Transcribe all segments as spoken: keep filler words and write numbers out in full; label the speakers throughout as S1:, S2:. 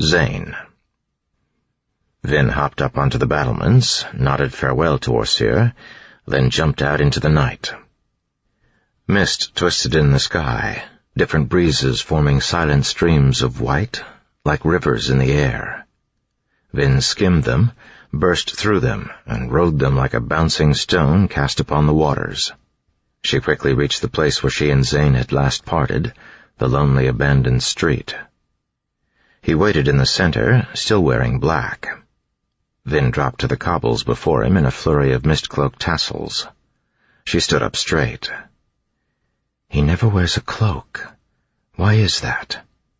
S1: Zane. Vin hopped up onto the battlements, nodded farewell to Orsir, then jumped out into the night. Mist twisted in the sky, different breezes forming silent streams of white, like rivers in the air. Vin skimmed them, burst through them, and rode them like a bouncing stone cast upon the waters. She quickly reached the place where she and Zane had last parted, the lonely abandoned street. He waited in the center, still wearing black. Vin dropped to the cobbles before him in a flurry of mist-cloaked tassels. She stood up straight. He never wears a cloak. Why is that?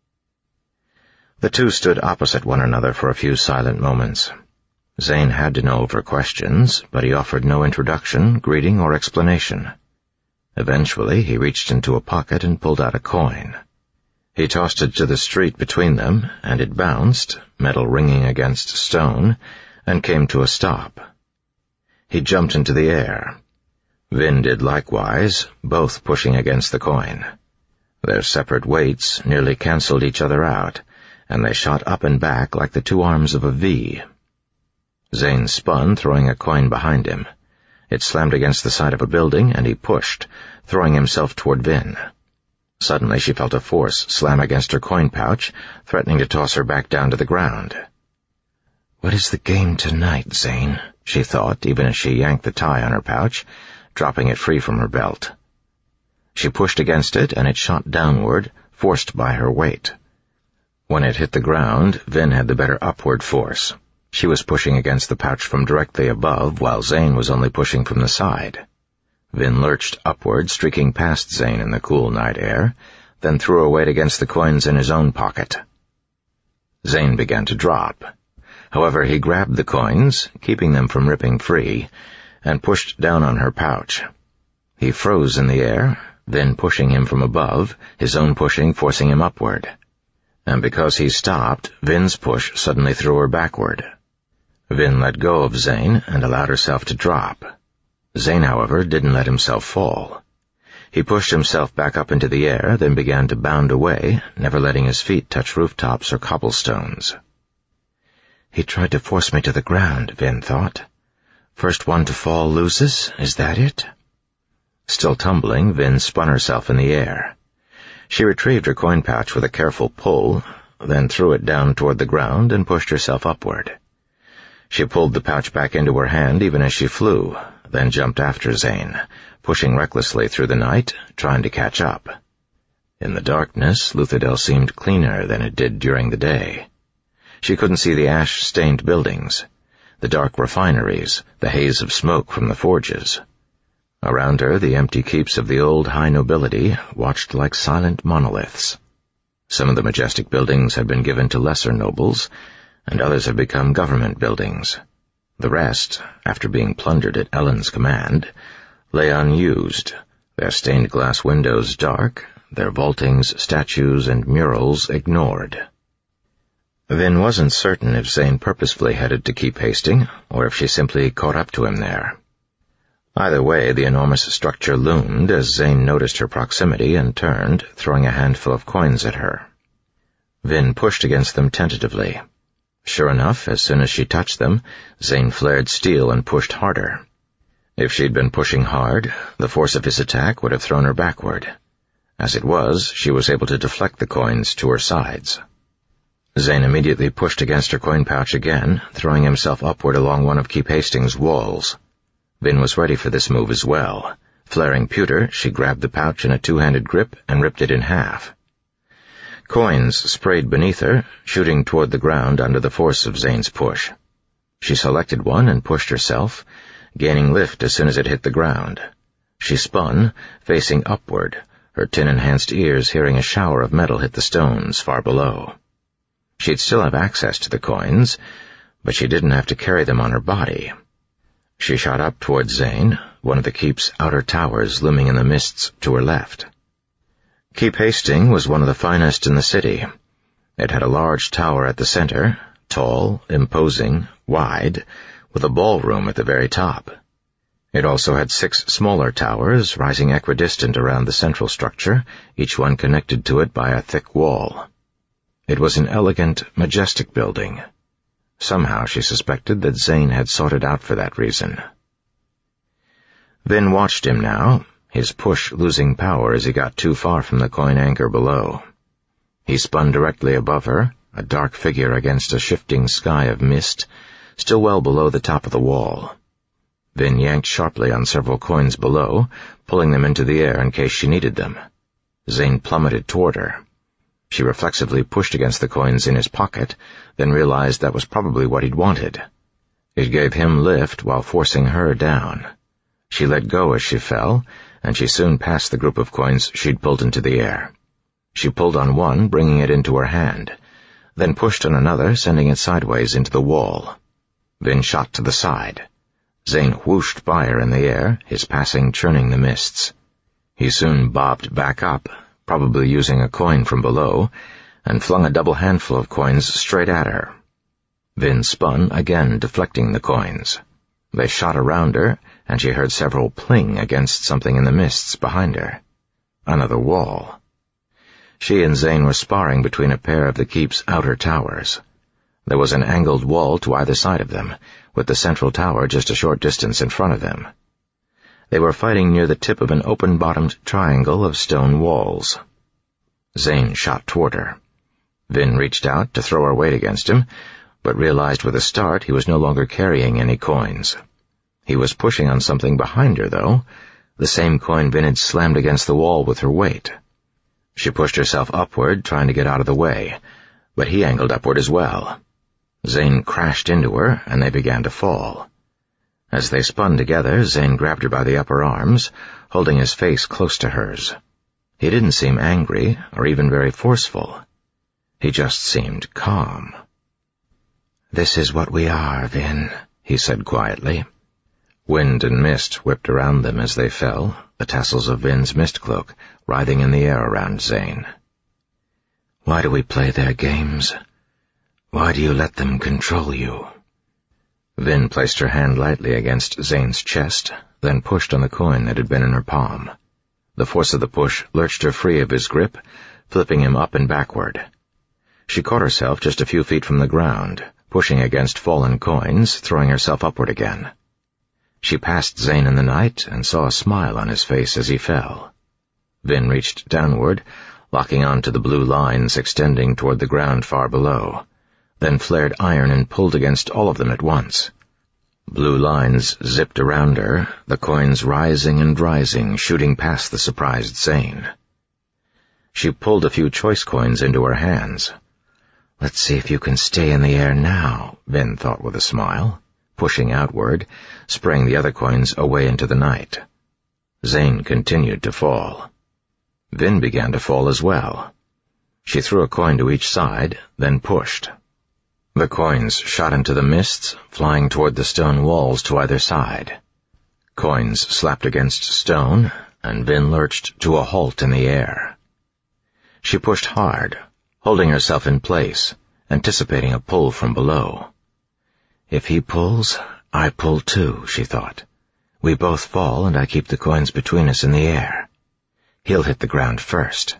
S1: The two stood opposite one another for a few silent moments. Zane had to know of her questions, but he offered no introduction, greeting, or explanation. Eventually, he reached into a pocket and pulled out a coin. He tossed it to the street between them, and it bounced, metal ringing against stone, and came to a stop. He jumped into the air. Vin did likewise, both pushing against the coin. Their separate weights nearly cancelled each other out, and they shot up and back like the two arms of a V. Zane spun, throwing a coin behind him. It slammed against the side of a building, and he pushed, throwing himself toward Vin. Suddenly she felt a force slam against her coin pouch, threatening to toss her back down to the ground. "What is the game tonight, Zane?" she thought, even as she yanked the tie on her pouch, dropping it free from her belt. She pushed against it, and it shot downward, forced by her weight. When it hit the ground, Vin had the better upward force. She was pushing against the pouch from directly above, while Zane was only pushing from the side. Vin lurched upward, streaking past Zane in the cool night air, then threw a weight against the coins in his own pocket. Zane began to drop. However, he grabbed the coins, keeping them from ripping free, and pushed down on her pouch. He froze in the air, Vin pushing him from above, his own pushing forcing him upward. And because he stopped, Vin's push suddenly threw her backward. Vin let go of Zane and allowed herself to drop. Zane, however, didn't let himself fall. He pushed himself back up into the air, then began to bound away, never letting his feet touch rooftops or cobblestones. He tried to force me to the ground, Vin thought. First one to fall loses, is that it? Still tumbling, Vin spun herself in the air. She retrieved her coin pouch with a careful pull, then threw it down toward the ground and pushed herself upward. She pulled the pouch back into her hand even as she flew, then jumped after Zane, pushing recklessly through the night, trying to catch up. In the darkness, Luthadel seemed cleaner than it did during the day. She couldn't see the ash-stained buildings, the dark refineries, the haze of smoke from the forges. Around her, the empty keeps of the old high nobility watched like silent monoliths. Some of the majestic buildings had been given to lesser nobles, and others had become government buildings. The rest, after being plundered at Elend's command, lay unused, their stained glass windows dark, their vaultings, statues, and murals ignored. Vin wasn't certain if Zane purposefully headed to Keep Hasting, or if she simply caught up to him there. Either way, the enormous structure loomed as Zane noticed her proximity and turned, throwing a handful of coins at her. Vin pushed against them tentatively. Sure enough, as soon as she touched them, Zane flared steel and pushed harder. If she'd been pushing hard, the force of his attack would have thrown her backward. As it was, she was able to deflect the coins to her sides. Zane immediately pushed against her coin pouch again, throwing himself upward along one of Keep Hastings' walls. Vin was ready for this move as well. Flaring pewter, she grabbed the pouch in a two-handed grip and ripped it in half. Coins sprayed beneath her, shooting toward the ground under the force of Zane's push. She selected one and pushed herself, gaining lift as soon as it hit the ground. She spun, facing upward, her tin-enhanced ears hearing a shower of metal hit the stones far below. She'd still have access to the coins, but she didn't have to carry them on her body. She shot up toward Zane, one of the keep's outer towers looming in the mists to her left. Keep Hasting was one of the finest in the city. It had a large tower at the center, tall, imposing, wide, with a ballroom at the very top. It also had six smaller towers rising equidistant around the central structure, each one connected to it by a thick wall. It was an elegant, majestic building. Somehow she suspected that Zane had sought it out for that reason. Vin watched him now, his push losing power as he got too far from the coin anchor below. He spun directly above her, a dark figure against a shifting sky of mist, still well below the top of the wall. Vin yanked sharply on several coins below, pulling them into the air in case she needed them. Zane plummeted toward her. She reflexively pushed against the coins in his pocket, then realized that was probably what he'd wanted. It gave him lift while forcing her down. She let go as she fell, and she soon passed the group of coins she'd pulled into the air. She pulled on one, bringing it into her hand, then pushed on another, sending it sideways into the wall. Vin shot to the side. Zane whooshed by her in the air, his passing churning the mists. He soon bobbed back up, probably using a coin from below, and flung a double handful of coins straight at her. Vin spun, again deflecting the coins. They shot around her, and she heard several pling against something in the mists behind her. Another wall. She and Zane were sparring between a pair of the keep's outer towers. There was an angled wall to either side of them, with the central tower just a short distance in front of them. They were fighting near the tip of an open-bottomed triangle of stone walls. Zane shot toward her. Vin reached out to throw her weight against him, but realized with a start he was no longer carrying any coins. He was pushing on something behind her, though, the same coin Vin had slammed against the wall with her weight. She pushed herself upward, trying to get out of the way, but he angled upward as well. Zane crashed into her, and they began to fall. As they spun together, Zane grabbed her by the upper arms, holding his face close to hers. He didn't seem angry, or even very forceful. He just seemed calm. "This is what we are, Vin," he said quietly. Wind and mist whipped around them as they fell, the tassels of Vin's mist cloak writhing in the air around Zane. "Why do we play their games? Why do you let them control you?" Vin placed her hand lightly against Zane's chest, then pushed on the coin that had been in her palm. The force of the push lurched her free of his grip, flipping him up and backward. She caught herself just a few feet from the ground, pushing against fallen coins, throwing herself upward again. She passed Zane in the night and saw a smile on his face as he fell. Vin reached downward, locking on to the blue lines extending toward the ground far below, then flared iron and pulled against all of them at once. Blue lines zipped around her, the coins rising and rising, shooting past the surprised Zane. She pulled a few choice coins into her hands. "Let's see if you can stay in the air now," Vin thought with a smile, pushing outward, spraying the other coins away into the night. Zane continued to fall. Vin began to fall as well. She threw a coin to each side, then pushed. The coins shot into the mists, flying toward the stone walls to either side. Coins slapped against stone, and Vin lurched to a halt in the air. She pushed hard, holding herself in place, anticipating a pull from below. "If he pulls, I pull too," she thought. "We both fall, and I keep the coins between us in the air. He'll hit the ground first."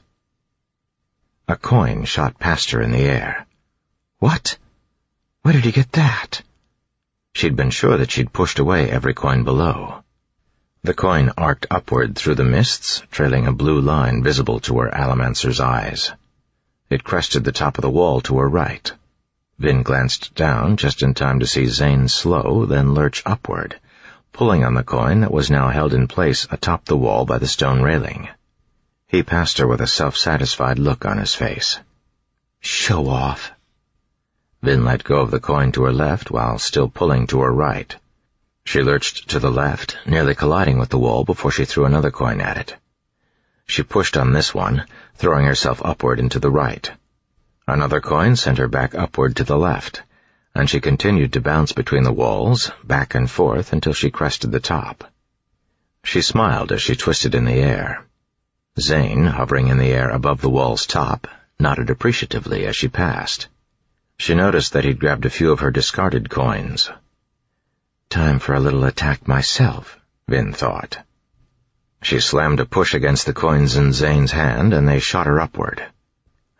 S1: A coin shot past her in the air. "What? Where did he get that?" She'd been sure that she'd pushed away every coin below. The coin arced upward through the mists, trailing a blue line visible to her Allomancer's eyes. It crested the top of the wall to her right. Vin glanced down just in time to see Zane slow, then lurch upward, pulling on the coin that was now held in place atop the wall by the stone railing. He passed her with a self-satisfied look on his face. "Show off." Vin let go of the coin to her left while still pulling to her right. She lurched to the left, nearly colliding with the wall before she threw another coin at it. She pushed on this one, throwing herself upward and to the right. Another coin sent her back upward to the left, and she continued to bounce between the walls, back and forth until she crested the top. She smiled as she twisted in the air. Zane, hovering in the air above the wall's top, nodded appreciatively as she passed. She noticed that he'd grabbed a few of her discarded coins. "Time for a little attack myself," Vin thought. She slammed a push against the coins in Zane's hand, and they shot her upward.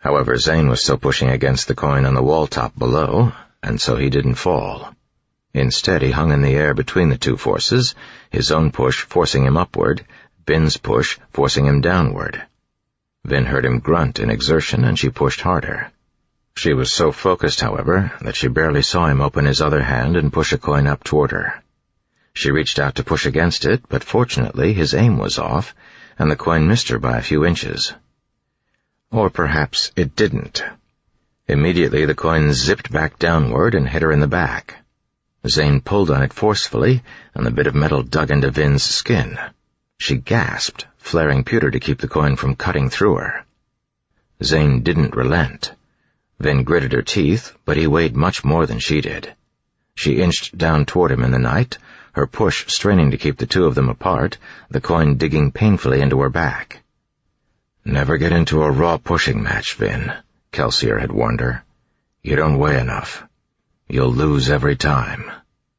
S1: However, Zane was still pushing against the coin on the wall top below, and so he didn't fall. Instead, he hung in the air between the two forces, his own push forcing him upward, Vin's push forcing him downward. Vin heard him grunt in exertion, and she pushed harder. She was so focused, however, that she barely saw him open his other hand and push a coin up toward her. She reached out to push against it, but fortunately his aim was off, and the coin missed her by a few inches. Or perhaps it didn't. Immediately the coin zipped back downward and hit her in the back. Zane pulled on it forcefully, and the bit of metal dug into Vin's skin. She gasped, flaring pewter to keep the coin from cutting through her. Zane didn't relent. Vin gritted her teeth, but he weighed much more than she did. She inched down toward him in the night, her push straining to keep the two of them apart, the coin digging painfully into her back. "Never get into a raw pushing match, Vin," Kelsier had warned her. "You don't weigh enough. You'll lose every time."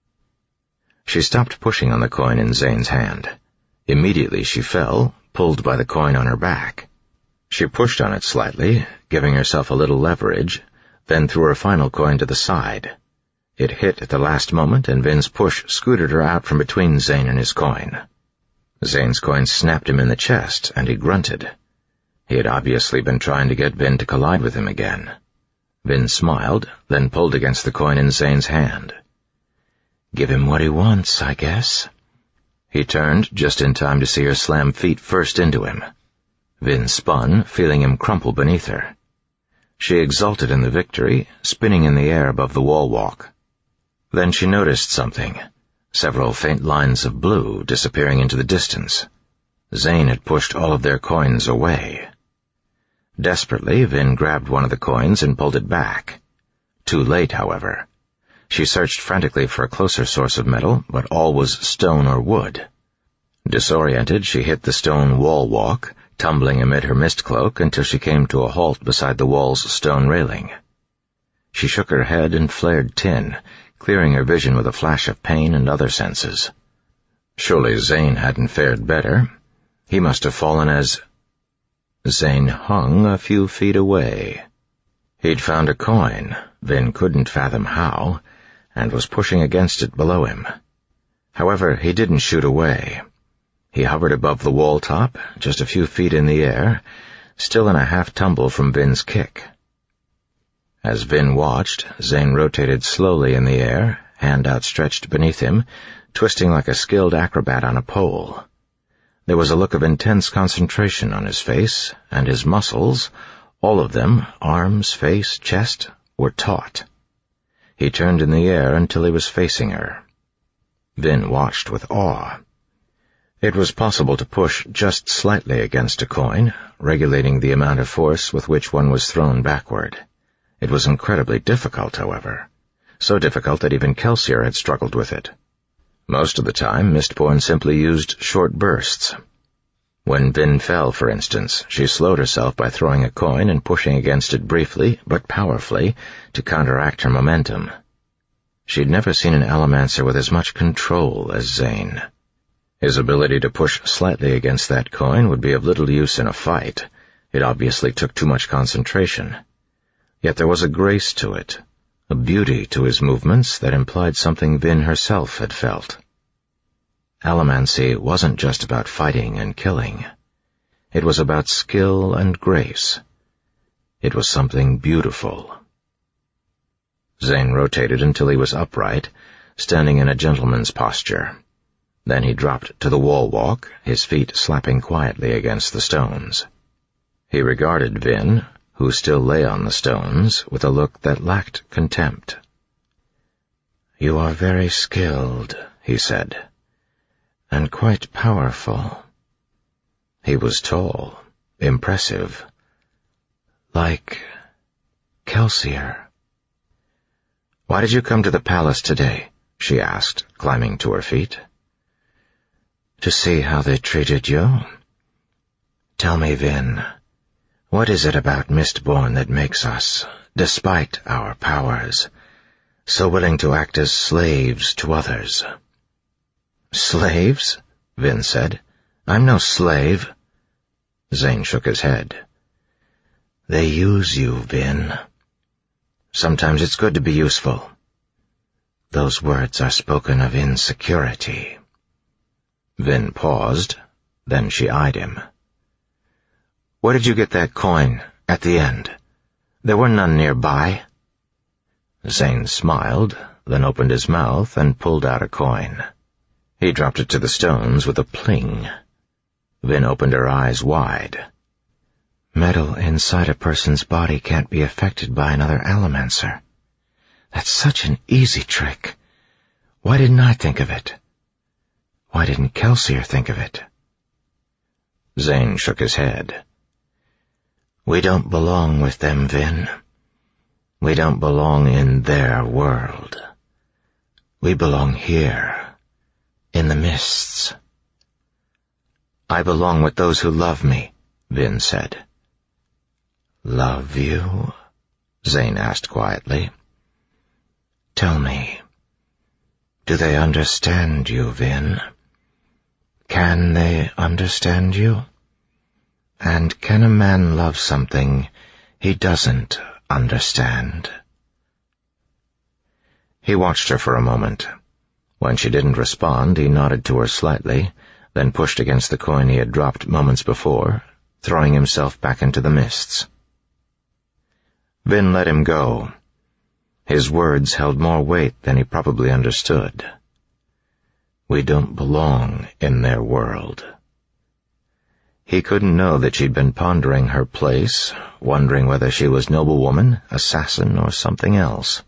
S1: She stopped pushing on the coin in Zane's hand. Immediately she fell, pulled by the coin on her back. She pushed on it slightly, giving herself a little leverage, then threw her final coin to the side. It hit at the last moment, and Vin's push scooted her out from between Zane and his coin. Zane's coin snapped him in the chest, and he grunted. He had obviously been trying to get Vin to collide with him again. Vin smiled, then pulled against the coin in Zane's hand. "Give him what he wants, I guess." He turned just in time to see her slam feet first into him. Vin spun, feeling him crumple beneath her. She exulted in the victory, spinning in the air above the wall walk. Then she noticed something, several faint lines of blue disappearing into the distance. Zane had pushed all of their coins away. Desperately, Vin grabbed one of the coins and pulled it back. Too late, however. She searched frantically for a closer source of metal, but all was stone or wood. Disoriented, she hit the stone wall walk, tumbling amid her mist cloak until she came to a halt beside the wall's stone railing. She shook her head and flared tin, clearing her vision with a flash of pain and other senses. Surely Zane hadn't fared better. He must have fallen as... Zane hung a few feet away. He'd found a coin, Vin couldn't fathom how, and was pushing against it below him. However, he didn't shoot away. He hovered above the wall top, just a few feet in the air, still in a half-tumble from Vin's kick. As Vin watched, Zane rotated slowly in the air, hand outstretched beneath him, twisting like a skilled acrobat on a pole. There was a look of intense concentration on his face, and his muscles, all of them, arms, face, chest, were taut. He turned in the air until he was facing her. Vin watched with awe. It was possible to push just slightly against a coin, regulating the amount of force with which one was thrown backward. It was incredibly difficult, however. So difficult that even Kelsier had struggled with it. Most of the time, Mistborn simply used short bursts. When Vin fell, for instance, she slowed herself by throwing a coin and pushing against it briefly, but powerfully, to counteract her momentum. She'd never seen an Allomancer with as much control as Zane. His ability to push slightly against that coin would be of little use in a fight. It obviously took too much concentration. Yet there was a grace to it, a beauty to his movements that implied something Vin herself had felt. Allomancy wasn't just about fighting and killing. It was about skill and grace. It was something beautiful. Zane rotated until he was upright, standing in a gentleman's posture. Then he dropped to the wall walk, his feet slapping quietly against the stones. He regarded Vin, who still lay on the stones, with a look that lacked contempt. "You are very skilled," he said, "and quite powerful." He was tall, impressive, like Kelsier. "Why did you come to the palace today?" she asked, climbing to her feet. "To see how they treated you. Tell me, Vin, what is it about Mistborn that makes us, despite our powers, so willing to act as slaves to others?" "Slaves?" Vin said. "I'm no slave." Zane shook his head. They use you, Vin. Sometimes it's good to be useful. Those words are spoken of insecurity. Vin paused, then she eyed him. Where did you get that coin, at the end? There were none nearby. Zane smiled, then opened his mouth and pulled out a coin. He dropped it to the stones with a pling. Vin opened her eyes wide. Metal inside a person's body can't be affected by another Allomancer. That's such an easy trick. Why didn't I think of it? Why didn't Kelsier think of it? Zane shook his head. We don't belong with them, Vin. We don't belong in their world. We belong here, in the mists. I belong with those who love me, Vin said. Love you? Zane asked quietly. Tell me, do they understand you, Vin? Can they understand you? And can a man love something he doesn't understand? He watched her for a moment. When she didn't respond, he nodded to her slightly, then pushed against the coin he had dropped moments before, throwing himself back into the mists. Vin let him go. His words held more weight than he probably understood. We don't belong in their world. He couldn't know that she'd been pondering her place, wondering whether she was noblewoman, assassin, or something else.